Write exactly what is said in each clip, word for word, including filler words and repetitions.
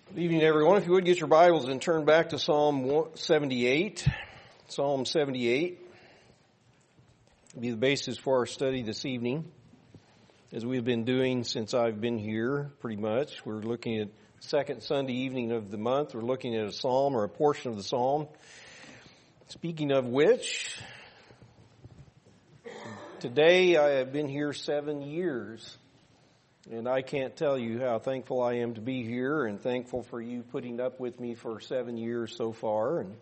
Good evening, everyone. If you would get your Bibles and turn back to Psalm seventy-eight. Psalm seventy-eight will be the basis for our study this evening. As we've been doing since I've been here, pretty much. We're looking at second Sunday evening of the month. We're looking at a psalm or a portion of the psalm. Speaking of which, today I have been here seven years. And I can't tell you how thankful I am to be here and thankful for you putting up with me for seven years so far. And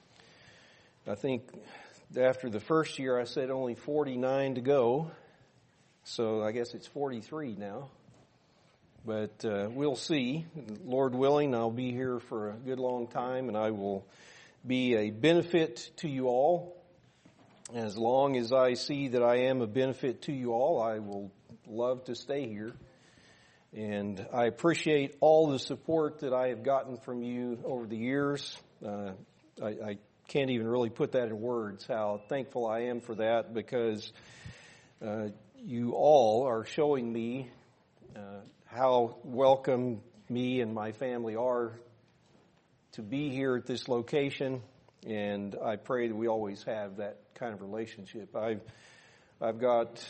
I think after the first year I said only forty-nine to go. So I guess it's forty-three now. But uh, we'll see. Lord willing, I'll be here for a good long time and I will be a benefit to you all. As long as I see that I am a benefit to you all, I will love to stay here. And I appreciate all the support that I have gotten from you over the years. Uh, I, I can't even really put that in words, how thankful I am for that, because uh, you all are showing me uh, how welcome me and my family are to be here at this location. And I pray that we always have that kind of relationship. I've, I've got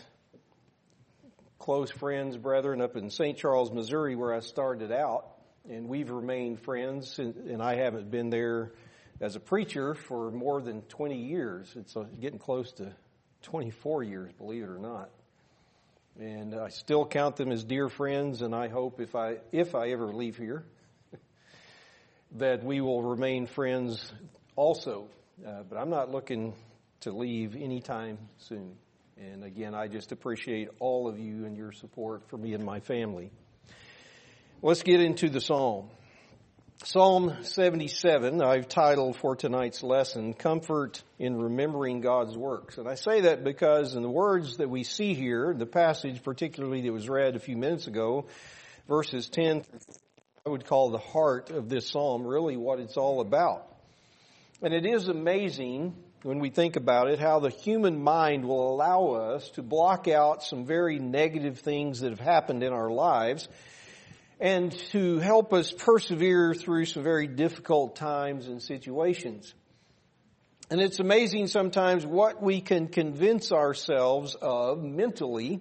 close friends, brethren, up in Saint Charles, Missouri, where I started out, and we've remained friends, and, and I haven't been there as a preacher for more than twenty years. It's uh, getting close to twenty-four years, believe it or not. And I still count them as dear friends, and I hope if I if I ever leave here, that we will remain friends also. Uh, but I'm not looking to leave anytime soon. And again, I just appreciate all of you and your support for me and my family. Let's get into the psalm. Psalm seventy-seven, I've titled for tonight's lesson, Comfort in Remembering God's Works. And I say that because in the words that we see here, the passage particularly that was read a few minutes ago, verses ten, I would call the heart of this psalm, really what it's all about. And it is amazing when we think about it, how the human mind will allow us to block out some very negative things that have happened in our lives and to help us persevere through some very difficult times and situations. And it's amazing sometimes what we can convince ourselves of mentally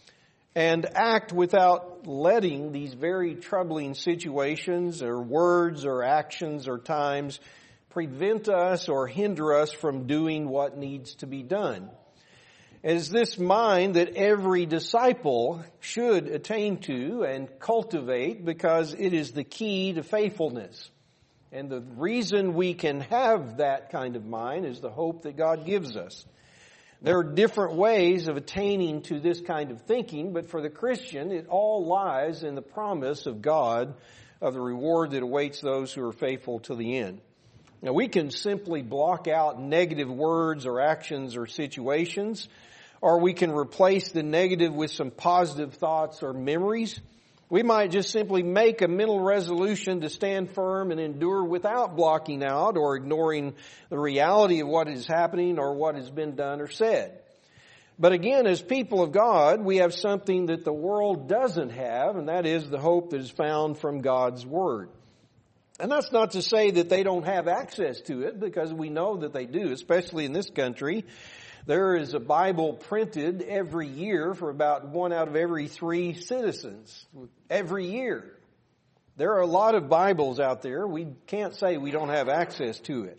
and act without letting these very troubling situations or words or actions or times prevent us or hinder us from doing what needs to be done. It is this mind that every disciple should attain to and cultivate, because it is the key to faithfulness. And the reason we can have that kind of mind is the hope that God gives us. There are different ways of attaining to this kind of thinking, but for the Christian, it all lies in the promise of God of the reward that awaits those who are faithful to the end. Now, we can simply block out negative words or actions or situations, or we can replace the negative with some positive thoughts or memories. We might just simply make a mental resolution to stand firm and endure without blocking out or ignoring the reality of what is happening or what has been done or said. But again, as people of God, we have something that the world doesn't have, and that is the hope that is found from God's Word. And that's not to say that they don't have access to it, because we know that they do, especially in this country. There is a Bible printed every year for about one out of every three citizens. Every year. There are a lot of Bibles out there. We can't say we don't have access to it.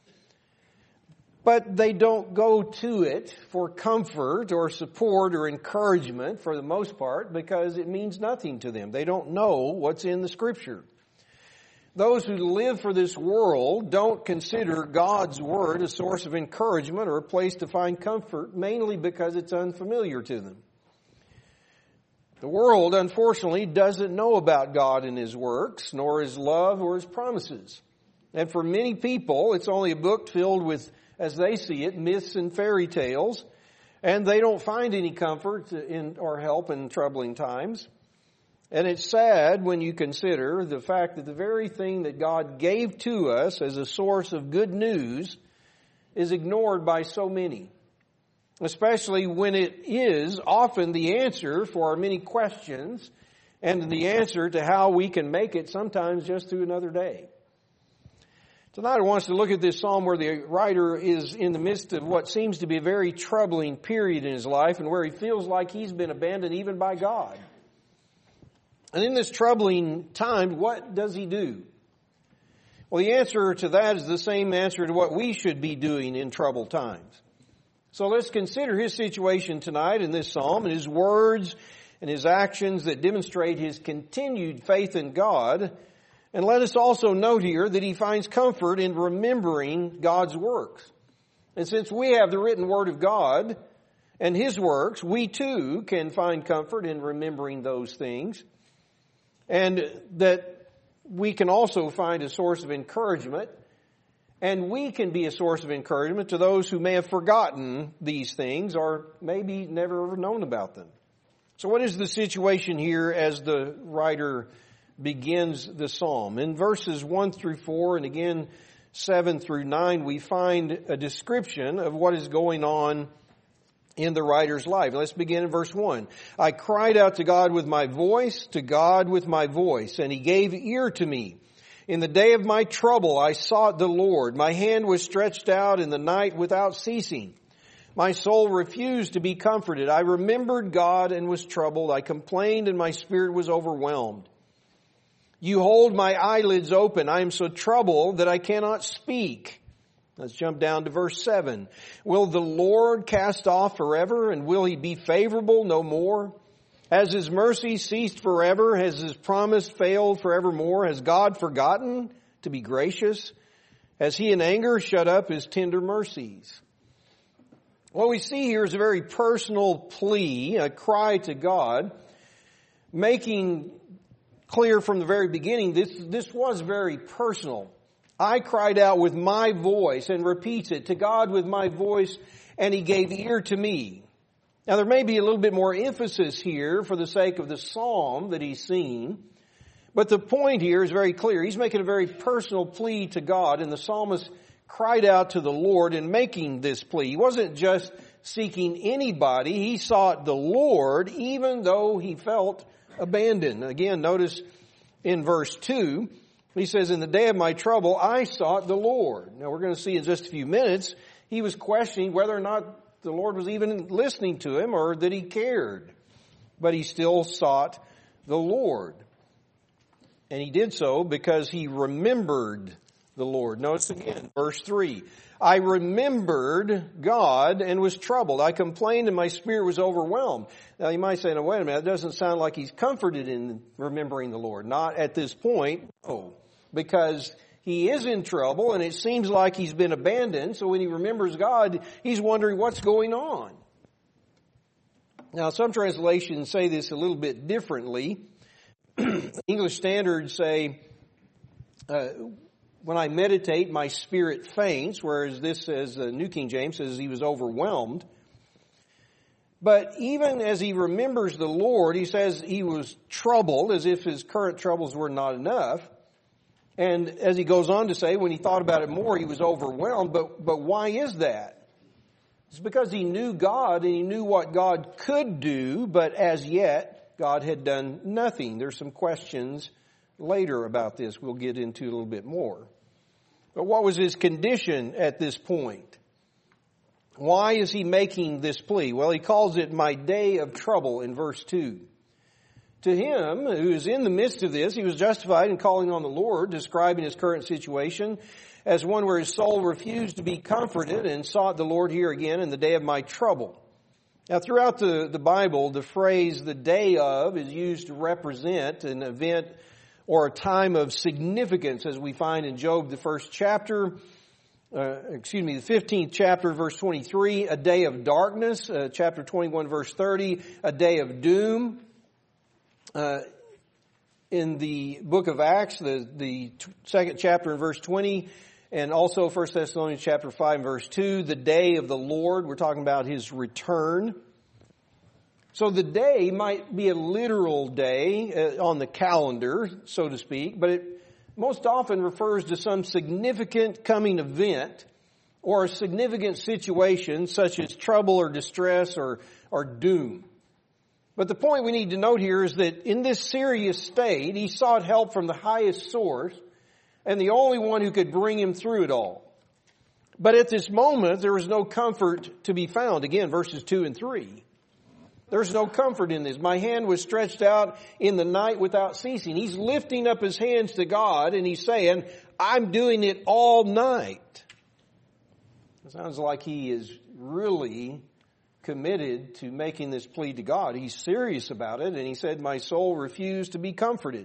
But they don't go to it for comfort or support or encouragement for the most part, because it means nothing to them. They don't know what's in the Scripture. Those who live for this world don't consider God's Word a source of encouragement or a place to find comfort, mainly because it's unfamiliar to them. The world, unfortunately, doesn't know about God and His works, nor His love or His promises. And for many people, it's only a book filled with, as they see it, myths and fairy tales, and they don't find any comfort in or help in troubling times. And it's sad when you consider the fact that the very thing that God gave to us as a source of good news is ignored by so many. especially when it is often the answer for our many questions and the answer to how we can make it sometimes just through another day. Tonight I want us to look at this psalm where the writer is in the midst of what seems to be a very troubling period in his life and where he feels like he's been abandoned even by God. And in this troubling time, what does he do? Well, the answer to that is the same answer to what we should be doing in troubled times. So let's consider his situation tonight in this psalm and his words and his actions that demonstrate his continued faith in God. And let us also note here that he finds comfort in remembering God's works. And since we have the written word of God and his works, we too can find comfort in remembering those things. And that we can also find a source of encouragement. And we can be a source of encouragement to those who may have forgotten these things or maybe never ever known about them. So what is the situation here as the writer begins the psalm? In verses one through four and again seven through nine, we find a description of what is going on in the writer's life. Let's begin in verse one. I cried out to God with my voice, to God with my voice, and he gave ear to me. In the day of my trouble, I sought the Lord. My hand was stretched out in the night without ceasing. My soul refused to be comforted. I remembered God and was troubled. I complained and my spirit was overwhelmed. You hold my eyelids open. I am so troubled that I cannot speak. Let's jump down to verse seven. Will the Lord cast off forever, and will he be favorable no more? Has his mercy ceased forever? Has his promise failed forevermore? Has God forgotten to be gracious? Has he in anger shut up his tender mercies? What we see here is a very personal plea, a cry to God, making clear from the very beginning, this, this was very personal. I cried out with my voice, and repeats it, to God with my voice, and he gave ear to me. Now there may be a little bit more emphasis here for the sake of the psalm that he's singing, but the point here is very clear. He's making a very personal plea to God, and the psalmist cried out to the Lord in making this plea. He wasn't just seeking anybody. He sought the Lord even though he felt abandoned. Again, notice in verse two, he says, in the day of my trouble, I sought the Lord. Now we're going to see in just a few minutes, he was questioning whether or not the Lord was even listening to him or that he cared. But he still sought the Lord. And he did so because he remembered the Lord. Notice again, verse three. I remembered God and was troubled. I complained and my spirit was overwhelmed. Now you might say, no, wait a minute, that doesn't sound like he's comforted in remembering the Lord. Not at this point. No, because he is in trouble and it seems like he's been abandoned. So when he remembers God, he's wondering what's going on. Now some translations say this a little bit differently. English Standards say, uh, when I meditate, my spirit faints, whereas this says, the New King James says he was overwhelmed. But even as he remembers the Lord, he says he was troubled, as if his current troubles were not enough. And as he goes on to say, when he thought about it more, he was overwhelmed. But, but why is that? It's because he knew God and he knew what God could do, but as yet, God had done nothing. There's some questions later about this we'll get into a little bit more. But what was his condition at this point? Why is he making this plea? Well, he calls it my day of trouble in verse two. To him, who is in the midst of this, he was justified in calling on the Lord, describing his current situation as one where his soul refused to be comforted and sought the Lord here again in the day of my trouble. Now, throughout the, the Bible, the phrase the day of is used to represent an event or a time of significance, as we find in Job, the first chapter, uh, excuse me, the fifteenth chapter, verse twenty-three, a day of darkness, uh, chapter twenty-one, verse thirty, a day of doom. Uh, in the book of Acts, the, the second chapter and verse twenty, and also First Thessalonians chapter five and verse two, the day of the Lord. We're talking about his return. So the day might be a literal day uh, on the calendar, so to speak, but it most often refers to some significant coming event or a significant situation such as trouble or distress or, or doom. But the point we need to note here is that in this serious state, he sought help from the highest source and the only one who could bring him through it all. But at this moment, there was no comfort to be found. Again, verses two and three. There's no comfort in this. My hand was stretched out in the night without ceasing. He's lifting up his hands to God and he's saying, I'm doing it all night. It sounds like he is really committed to making this plea to God. He's serious about it, and he said, my soul refused to be comforted.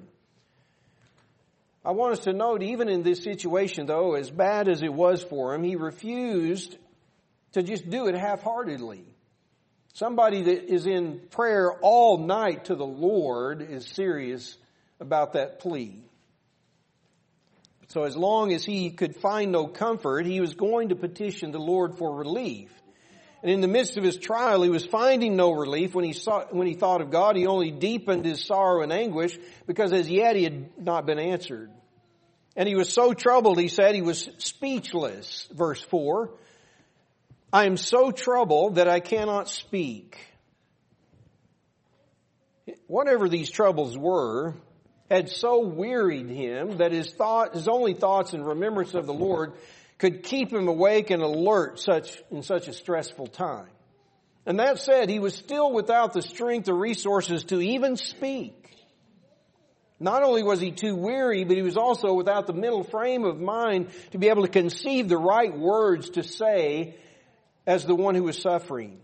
I want us to note, even in this situation, though, as bad as it was for him, he refused to just do it half-heartedly. Somebody that is in prayer all night to the Lord is serious about that plea. So as long as he could find no comfort, he was going to petition the Lord for relief. And in the midst of his trial, he was finding no relief. When he saw, when he thought of God, he only deepened his sorrow and anguish because as yet he had not been answered. And he was so troubled, he said, he was speechless. Verse four, I am so troubled that I cannot speak. Whatever these troubles were, had so wearied him that his thought, his only thoughts and remembrance of the Lord could keep him awake and alert such in such a stressful time. And that said, he was still without the strength or resources to even speak. Not only was he too weary, but he was also without the mental frame of mind to be able to conceive the right words to say as the one who was suffering.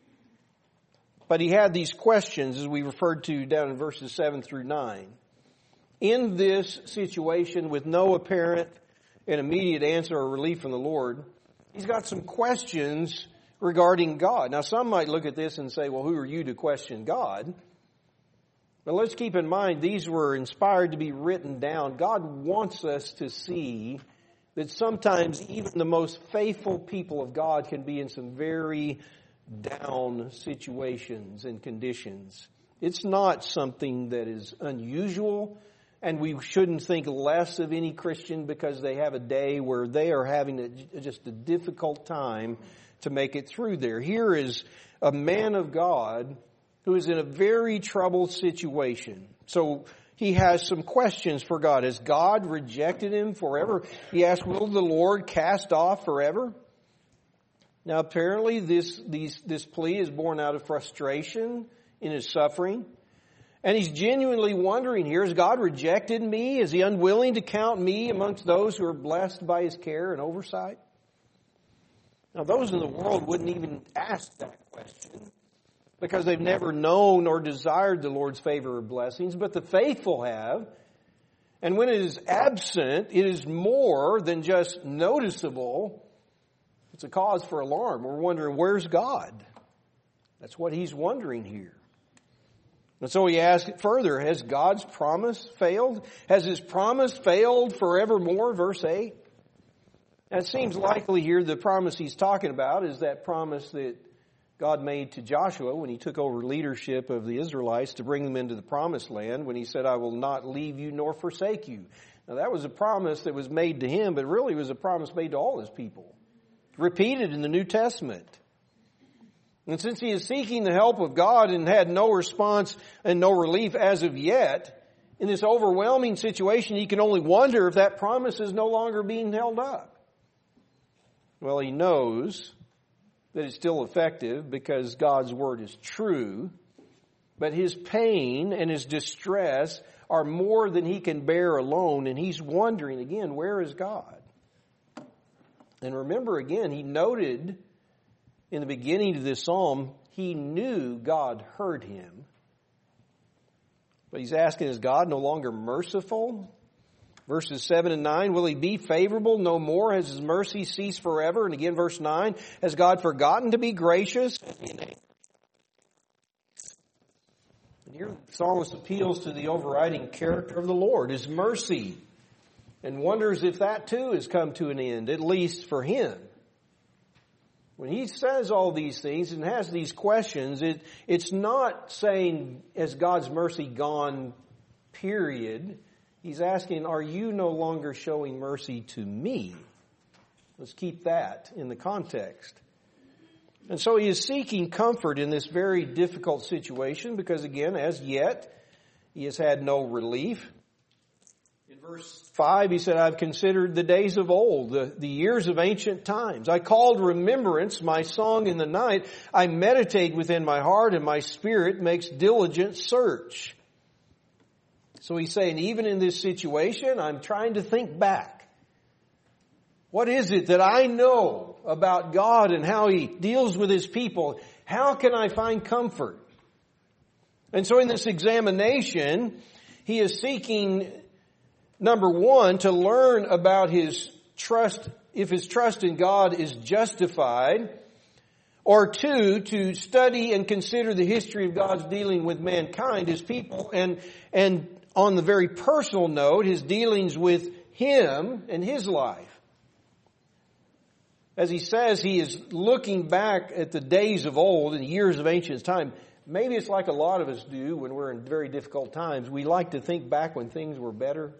But he had these questions, as we referred to down in verses seven through nine. In this situation with no apparent and immediate answer or relief from the Lord, he's got some questions regarding God. Now, some might look at this and say, well, who are you to question God? But let's keep in mind, these were inspired to be written down. God wants us to see that sometimes even the most faithful people of God can be in some very down situations and conditions. It's not something that is unusual. And we shouldn't think less of any Christian because they have a day where they are having a, just a difficult time to make it through there. Here is a man of God who is in a very troubled situation. So he has some questions for God. Has God rejected him forever? He asks, will the Lord cast off forever? Now apparently this, these, this plea is born out of frustration in his suffering. And he's genuinely wondering here, has God rejected me? Is he unwilling to count me amongst those who are blessed by his care and oversight? Now, those in the world wouldn't even ask that question because they've never known or desired the Lord's favor or blessings, but the faithful have. And when it is absent, it is more than just noticeable. It's a cause for alarm. We're wondering, where's God? That's what he's wondering here. And so he asks it further, has God's promise failed? Has his promise failed forevermore? Verse eight. Now it seems likely here the promise he's talking about is that promise that God made to Joshua when he took over leadership of the Israelites to bring them into the promised land when he said, I will not leave you nor forsake you. Now that was a promise that was made to him, but really was a promise made to all his people. Repeated in the New Testament. And since he is seeking the help of God and had no response and no relief as of yet, in this overwhelming situation, he can only wonder if that promise is no longer being held up. Well, he knows that it's still effective because God's word is true, but his pain and his distress are more than he can bear alone, and he's wondering again, where is God? And remember again, he noted in the beginning of this psalm, he knew God heard him. But he's asking, is God no longer merciful? Verses seven and nine, will he be favorable no more? Has his mercy ceased forever? And again, verse nine, has God forgotten to be gracious? And here the psalmist appeals to the overriding character of the Lord, his mercy, and wonders if that too has come to an end, at least for him. When he says all these things and has these questions, it, it's not saying, has God's mercy gone, period. He's asking, are you no longer showing mercy to me? Let's keep that in the context. And so he is seeking comfort in this very difficult situation because, again, as yet, he has had no relief. In verse five, he said, I've considered the days of old, the, the years of ancient times. I called remembrance my song in the night. I meditate within my heart, and my spirit makes diligent search. So he's saying, even in this situation, I'm trying to think back. What is it that I know about God and how He deals with His people? How can I find comfort? And so in this examination, he is seeking, number one, to learn about his trust, if his trust in God is justified, or two, to study and consider the history of God's dealing with mankind, His people, and, and on the very personal note, His dealings with him and his life. As he says, he is looking back at the days of old and the years of ancient time. Maybe it's like a lot of us do when we're in very difficult times. We like to think back when things were better.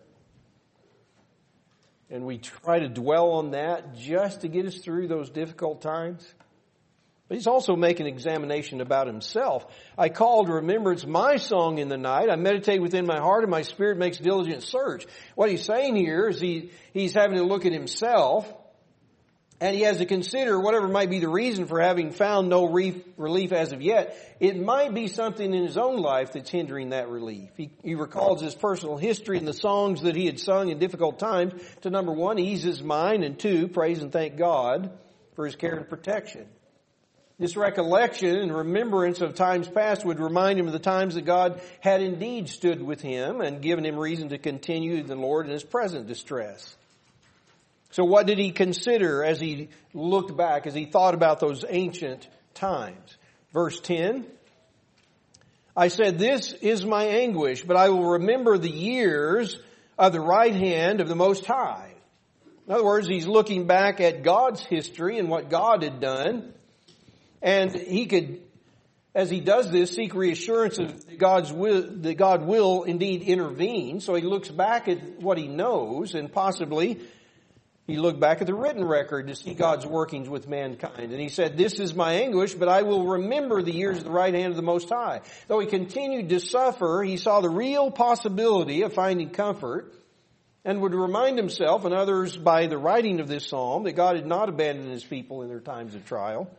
And we try to dwell on that just to get us through those difficult times. But he's also making an examination about himself. I call to remembrance my song in the night. I meditate within my heart, and my spirit makes diligent search. What he's saying here is he, he's having to look at himself. And he has to consider whatever might be the reason for having found no relief as of yet. It might be something in his own life that's hindering that relief. He, he recalls his personal history and the songs that he had sung in difficult times to, number one, ease his mind, and two, praise and thank God for His care and protection. This recollection and remembrance of times past would remind him of the times that God had indeed stood with him and given him reason to continue the Lord in his present distress. So what did he consider as he looked back, as he thought about those ancient times? Verse ten, I said, this is my anguish, but I will remember the years of the right hand of the Most High. In other words, he's looking back at God's history and what God had done. And he could, as he does this, seek reassurance of God's will, that God will indeed intervene. So he looks back at what he knows, and possibly he looked back at the written record to see God's workings with mankind. And he said, this is my anguish, but I will remember the years of the right hand of the Most High. Though he continued to suffer, he saw the real possibility of finding comfort and would remind himself and others by the writing of this psalm that God had not abandoned His people in their times of trial.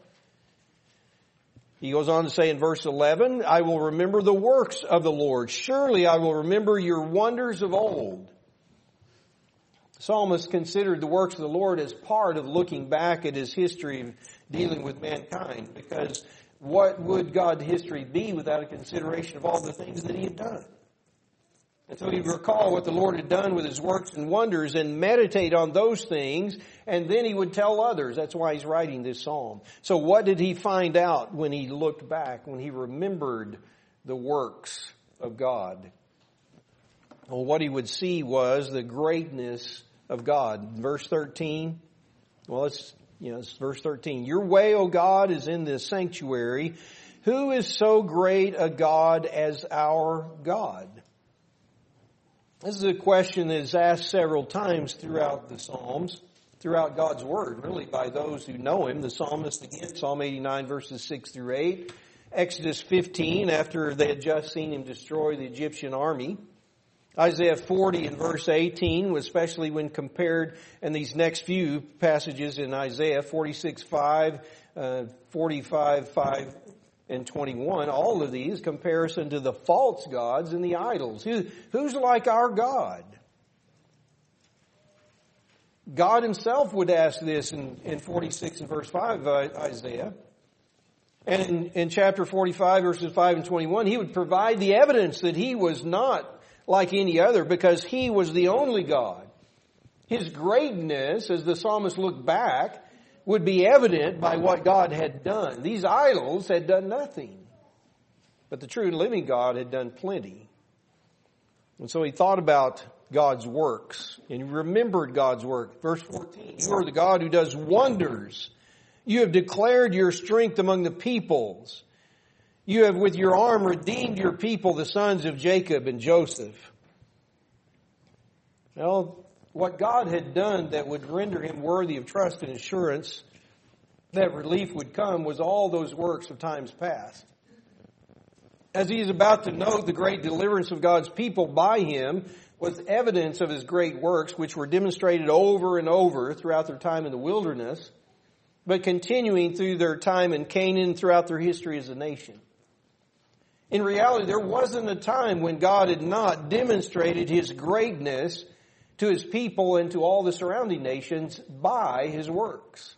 He goes on to say in verse eleven, I will remember the works of the Lord. Surely I will remember your wonders of old. The psalmist considered the works of the Lord as part of looking back at his history of dealing with mankind. Because what would God's history be without a consideration of all the things that He had done? And so he'd recall what the Lord had done with His works and wonders and meditate on those things, and then he would tell others. That's why he's writing this psalm. So what did he find out when he looked back, when he remembered the works of God? Well, what he would see was the greatness of God. Verse thirteen, well, it's, you know, it's verse thirteen. Your way, O God, is in the sanctuary. Who is so great a God as our God? This is a question that is asked several times throughout the Psalms, throughout God's Word, really by those who know Him. The psalmist, again, Psalm eighty-nine, verses six through eight. Exodus fifteen, after they had just seen Him destroy the Egyptian army. Isaiah forty and verse eighteen, especially when compared in these next few passages in Isaiah, forty-six five, uh, forty-five five, and twenty-one, all of these comparison to the false gods and the idols. Who, who's like our God? God Himself would ask this in, in forty-six and verse five of Isaiah. And in, in chapter forty-five, verses five and twenty-one, He would provide the evidence that He was not like any other, because He was the only God. His greatness, as the psalmist looked back, would be evident by what God had done. These idols had done nothing, but the true and living God had done plenty. And so he thought about God's works, and he remembered God's work. Verse fourteen, you are the God who does wonders. You have declared your strength among the peoples. You have with your arm redeemed your people, the sons of Jacob and Joseph. Well, what God had done that would render Him worthy of trust and assurance that relief would come was all those works of times past. As he is about to note, the great deliverance of God's people by him was evidence of his great works, which were demonstrated over and over throughout their time in the wilderness, but continuing through their time in Canaan throughout their history as a nation. In reality, there wasn't a time when God had not demonstrated his greatness to his people and to all the surrounding nations by his works.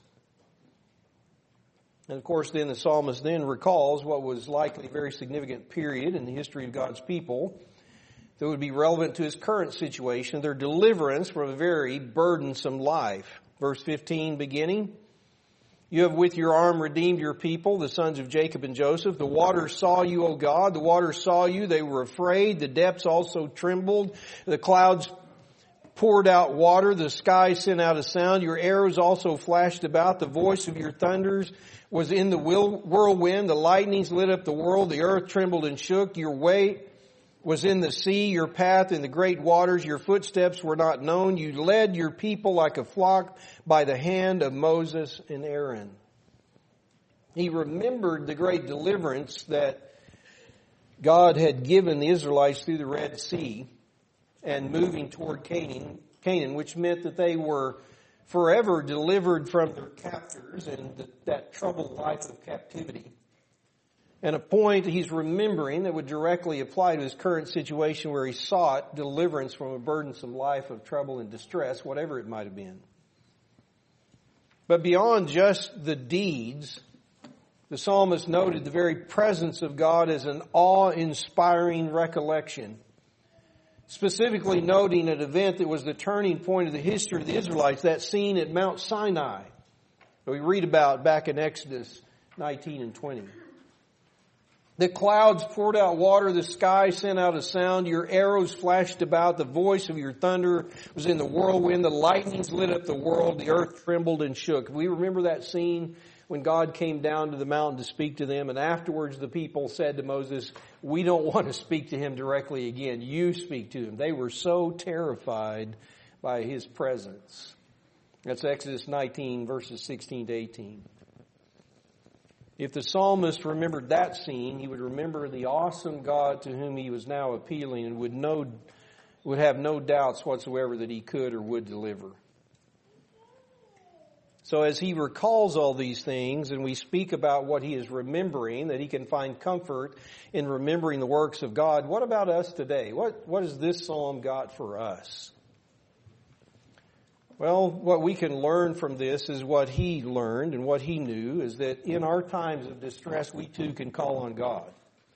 And of course, then the psalmist then recalls what was likely a very significant period in the history of God's people that would be relevant to his current situation, their deliverance from a very burdensome life. Verse fifteen beginning, you have with your arm redeemed your people, the sons of Jacob and Joseph. The waters saw you, O God. The waters saw you. They were afraid. The depths also trembled. The clouds poured out water. The sky sent out a sound. Your arrows also flashed about. The voice of your thunders was in the whirlwind. The lightnings lit up the world. The earth trembled and shook. Your way was in the sea, your path in the great waters. Your footsteps were not known. You led your people like a flock by the hand of Moses and Aaron. He remembered the great deliverance that God had given the Israelites through the Red Sea and moving toward Canaan, Canaan, which meant that they were forever delivered from their captors and the, that troubled life of captivity. And a point he's remembering that would directly apply to his current situation where he sought deliverance from a burdensome life of trouble and distress, whatever it might have been. But beyond just the deeds, the psalmist noted the very presence of God as an awe-inspiring recollection, specifically noting an event that was the turning point of the history of the Israelites, that scene at Mount Sinai that we read about back in Exodus nineteen and twenty. The clouds poured out water, the sky sent out a sound, your arrows flashed about, the voice of your thunder was in the whirlwind, the lightnings lit up the world, the earth trembled and shook. We remember that scene when God came down to the mountain to speak to them, and afterwards the people said to Moses, we don't want to speak to him directly again. You speak to him. They were so terrified by his presence. That's Exodus nineteen, verses sixteen to eighteen. If the psalmist remembered that scene, he would remember the awesome God to whom he was now appealing and would know, would have no doubts whatsoever that he could or would deliver. So as he recalls all these things and we speak about what he is remembering, that he can find comfort in remembering the works of God, what about us today? What, what has this psalm got for us? Well, what we can learn from this is what he learned and what he knew is that in our times of distress, we too can call on God.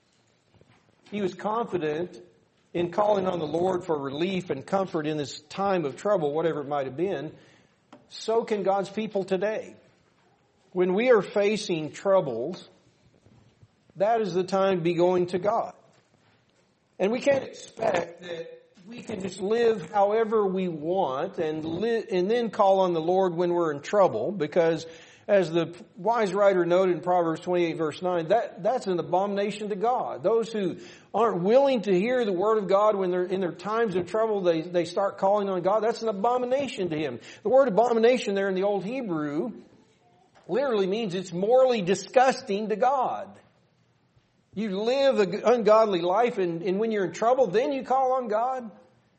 He was confident in calling on the Lord for relief and comfort in this time of trouble, whatever it might have been. So can God's people today. When we are facing troubles, that is the time to be going to God. And we can't expect that we can just live however we want and li- and then call on the Lord when we're in trouble, because as the wise writer noted in Proverbs twenty-eight verse nine, that, that's an abomination to God. Those who aren't willing to hear the word of God when they're in their times of trouble, they, they start calling on God. That's an abomination to him. The word abomination there in the Old Hebrew literally means it's morally disgusting to God. You live an ungodly life, and, and when you're in trouble, then you call on God.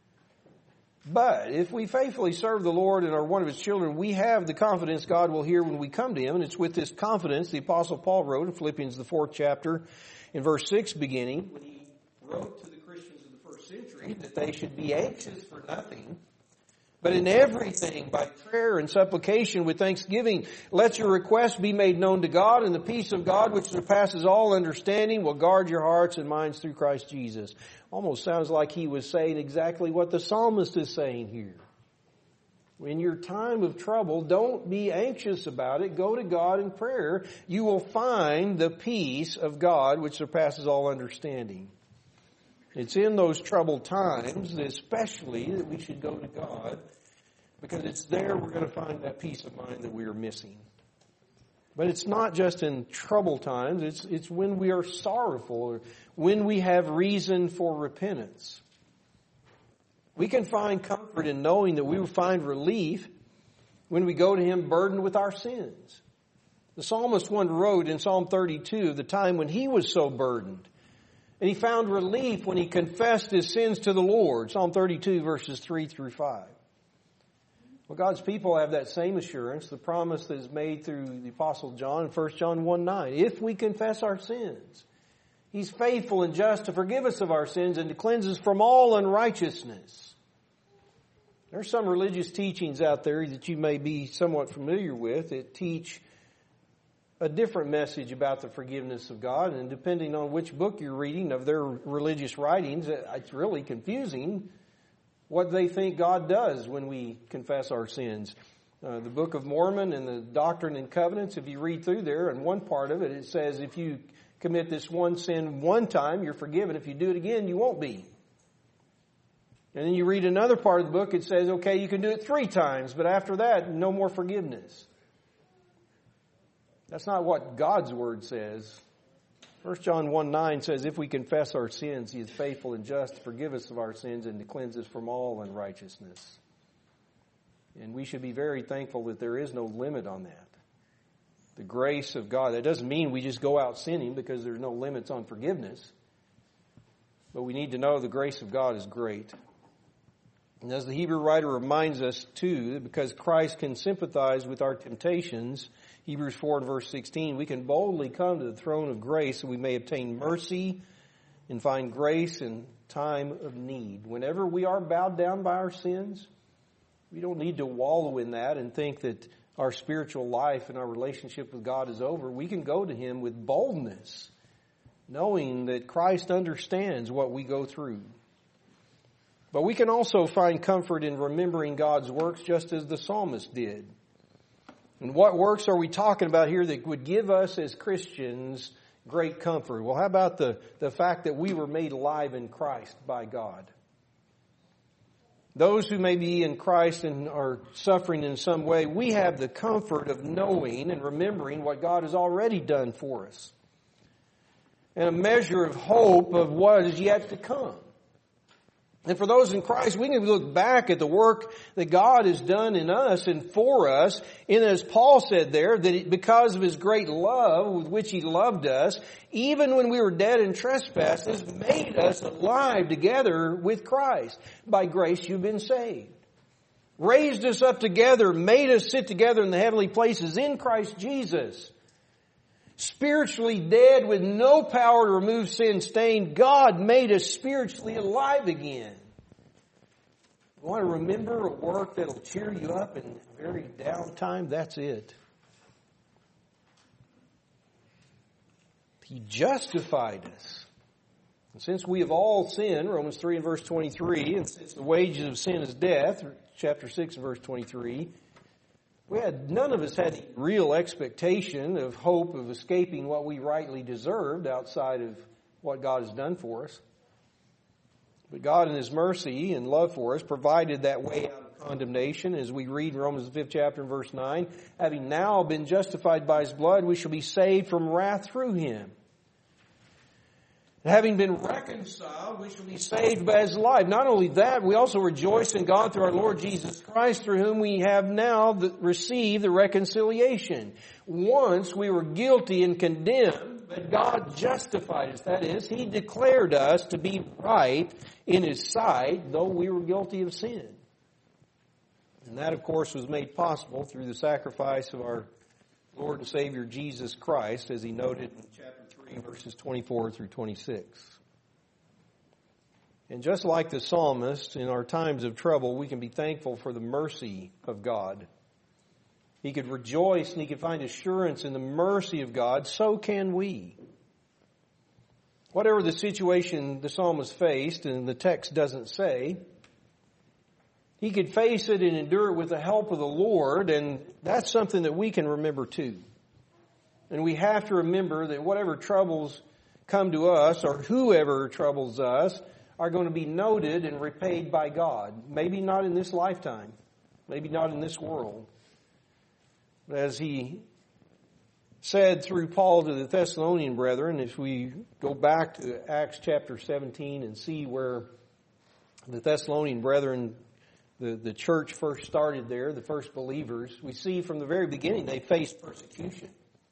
But if we faithfully serve the Lord and are one of His children, we have the confidence God will hear when we come to Him. And it's with this confidence the Apostle Paul wrote in Philippians, the fourth chapter, in verse six beginning, when he wrote to the Christians of the first century that they should be anxious for nothing, but in everything, by prayer and supplication with thanksgiving, let your requests be made known to God, and the peace of God, which surpasses all understanding, will guard your hearts and minds through Christ Jesus. Almost sounds like he was saying exactly what the psalmist is saying here. In your time of trouble, don't be anxious about it. Go to God in prayer. You will find the peace of God, which surpasses all understanding. It's in those troubled times, especially, that we should go to God, because it's there we're going to find that peace of mind that we are missing. But it's not just in troubled times, it's, it's when we are sorrowful, or when we have reason for repentance. We can find comfort in knowing that we will find relief when we go to Him burdened with our sins. The psalmist one wrote in Psalm thirty-two of the time when he was so burdened. And he found relief when he confessed his sins to the Lord. Psalm thirty-two verses three through five. Well, God's people have that same assurance, the promise that is made through the Apostle John in First John one nine. If we confess our sins, He's faithful and just to forgive us of our sins and to cleanse us from all unrighteousness. There are some religious teachings out there that you may be somewhat familiar with that teach a different message about the forgiveness of God. And depending on which book you're reading of their religious writings, it's really confusing what they think God does when we confess our sins. Uh, the Book of Mormon and the Doctrine and Covenants, if you read through there, and one part of it, it says if you commit this one sin one time, you're forgiven. If you do it again, you won't be. And then you read another part of the book, it says, okay, you can do it three times, but after that, no more forgiveness. That's not what God's Word says. First John one nine says, if we confess our sins, He is faithful and just to forgive us of our sins and to cleanse us from all unrighteousness. And we should be very thankful that there is no limit on that. The grace of God. That doesn't mean we just go out sinning because there's no limits on forgiveness. But we need to know the grace of God is great. And as the Hebrew writer reminds us too, because Christ can sympathize with our temptations, Hebrews four and verse sixteen, we can boldly come to the throne of grace so we may obtain mercy and find grace in time of need. Whenever we are bowed down by our sins, we don't need to wallow in that and think that our spiritual life and our relationship with God is over. We can go to Him with boldness, knowing that Christ understands what we go through. But we can also find comfort in remembering God's works just as the psalmist did. And what works are we talking about here that would give us as Christians great comfort? Well, how about the, the fact that we were made alive in Christ by God? Those who may be in Christ and are suffering in some way, we have the comfort of knowing and remembering what God has already done for us. And a measure of hope of what is yet to come. And for those in Christ, we can look back at the work that God has done in us and for us. And as Paul said there, that because of His great love with which He loved us, even when we were dead in trespasses, made us alive together with Christ. By grace you've been saved. Raised us up together, made us sit together in the heavenly places in Christ Jesus. Spiritually dead with no power to remove sin stain, God made us spiritually alive again. You want to remember a work that'll cheer you up in very down time? That's it. He justified us. And since we have all sinned, Romans three and verse twenty-three, and since the wages of sin is death, chapter six and verse twenty-three, We had, none of us had any real expectation of hope of escaping what we rightly deserved outside of what God has done for us. But God in His mercy and love for us provided that way out of condemnation. As we read in Romans the fifth chapter and verse nine, having now been justified by His blood, we shall be saved from wrath through Him. Having been reconciled, we shall be saved by His life. Not only that, we also rejoice in God through our Lord Jesus Christ, through whom we have now received the reconciliation. Once we were guilty and condemned, but God justified us. That is, He declared us to be right in His sight, though we were guilty of sin. And that, of course, was made possible through the sacrifice of our Lord and Savior Jesus Christ, as He noted in chapter three, verses twenty-four through twenty-six. And just like the psalmist, in our times of trouble, we can be thankful for the mercy of God. He could rejoice and he could find assurance in the mercy of God. So can we. Whatever the situation the psalmist faced, and the text doesn't say, he could face it and endure it with the help of the Lord, and that's something that we can remember too. And we have to remember that whatever troubles come to us, or whoever troubles us, are going to be noted and repaid by God. Maybe not in this lifetime. Maybe not in this world. But as he said through Paul to the Thessalonian brethren, if we go back to Acts chapter seventeen and see where the Thessalonian brethren, the, the church first started there, the first believers, we see from the very beginning they faced persecution.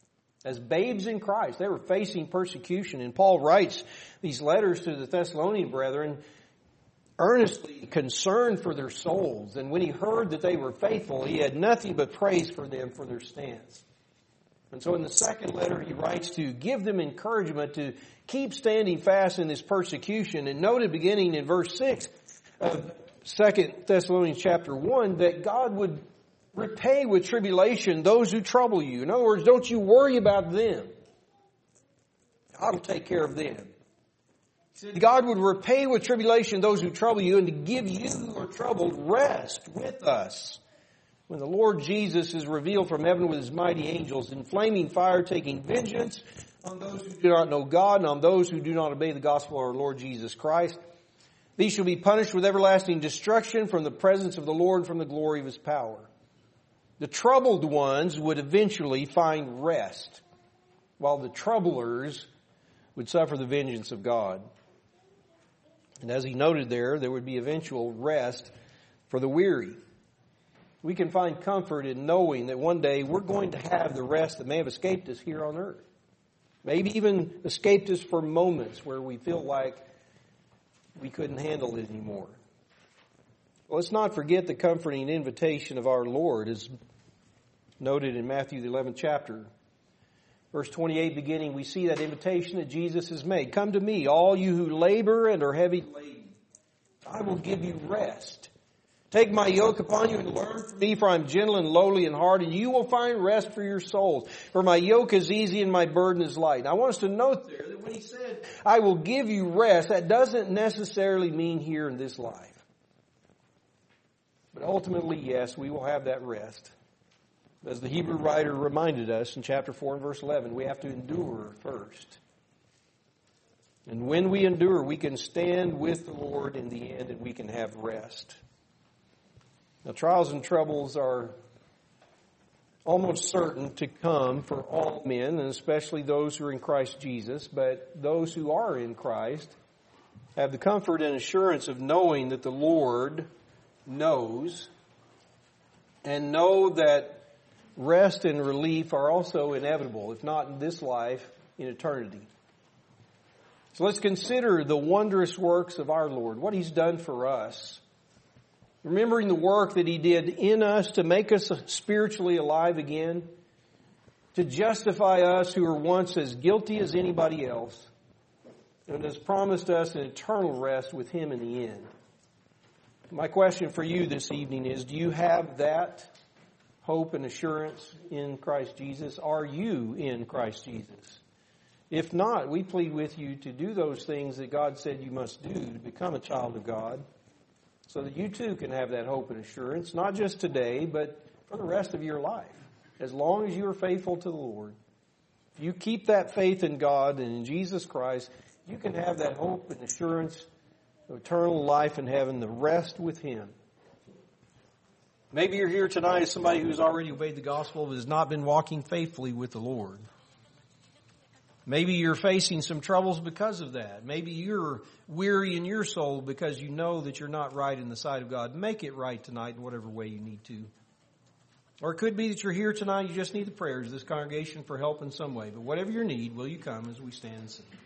As babes in Christ, they were facing persecution. And Paul writes these letters to the Thessalonian brethren, earnestly concerned for their souls. And when he heard that they were faithful, he had nothing but praise for them for their stance. And so in the second letter, he writes to give them encouragement to keep standing fast in this persecution. And noted beginning in verse six of Second Thessalonians chapter one, that God would repay with tribulation those who trouble you. In other words, don't you worry about them. God will take care of them. God would repay with tribulation those who trouble you, and to give you who are troubled rest with us when the Lord Jesus is revealed from heaven with his mighty angels in flaming fire, taking vengeance on those who do not know God and on those who do not obey the gospel of our Lord Jesus Christ. These shall be punished with everlasting destruction from the presence of the Lord and from the glory of his power. The troubled ones would eventually find rest, while the troublers would suffer the vengeance of God. And as he noted there, there would be eventual rest for the weary. We can find comfort in knowing that one day we're going to have the rest that may have escaped us here on earth. Maybe even escaped us for moments where we feel like we couldn't handle it anymore. Well, let's not forget the comforting invitation of our Lord, as noted in Matthew the eleventh chapter. Verse twenty-eight beginning, we see that invitation that Jesus has made. Come to me, all you who labor and are heavy laden. I will give you rest. Take my yoke upon you and learn from me, for I am gentle and lowly in heart, and you will find rest for your souls. For my yoke is easy and my burden is light. And I want us to note there that when he said, I will give you rest, that doesn't necessarily mean here in this life. But ultimately, yes, we will have that rest. As the Hebrew writer reminded us in chapter four and verse eleven, we have to endure first. And when we endure, we can stand with the Lord in the end and we can have rest. Now, trials and troubles are almost certain to come for all men, and especially those who are in Christ Jesus. But those who are in Christ have the comfort and assurance of knowing that the Lord knows, and know that rest and relief are also inevitable, if not in this life, in eternity. So let's consider the wondrous works of our Lord, what he's done for us. Remembering the work that he did in us to make us spiritually alive again, to justify us who were once as guilty as anybody else, and has promised us an eternal rest with him in the end. My question for you this evening is, do you have that hope and assurance in Christ Jesus? Are you in Christ Jesus? If not, we plead with you to do those things that God said you must do to become a child of God, so that you too can have that hope and assurance, not just today, but for the rest of your life, as long as you are faithful to the Lord. If you keep that faith in God and in Jesus Christ, you can have that hope and assurance of eternal life in heaven, the rest with him. Maybe you're here tonight as somebody who's already obeyed the gospel but has not been walking faithfully with the Lord. Maybe you're facing some troubles because of that. Maybe you're weary in your soul because you know that you're not right in the sight of God. Make it right tonight in whatever way you need to. Or it could be that you're here tonight, you just need the prayers of this congregation for help in some way. But whatever your need, will you come as we stand and sing?